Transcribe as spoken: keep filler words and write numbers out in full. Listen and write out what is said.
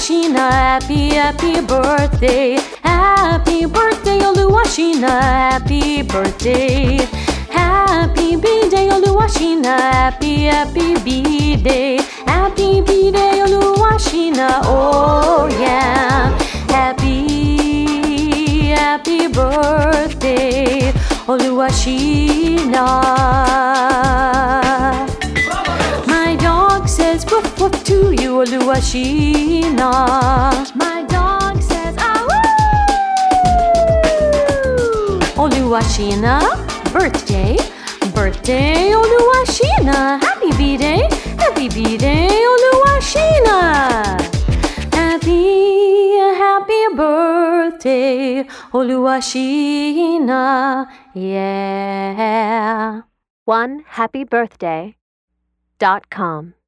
Oluwashina, happy, happy birthday. Happy birthday, Oluwashina, happy birthday. Happy B-Day, Oluwashina, happy, happy B-Day. Happy B-Day, Oluwashina, oh yeah. Happy, happy birthday, Oluwashina. My dog says woof woof to you, Oluwashina. My dog says ah woo. Oluwashina, birthday, birthday, Oluwashina. Happy B-Day, happy B-Day, Oluwashina. Happy, happy birthday, Oluwashina, yeah. one happy birthday dot com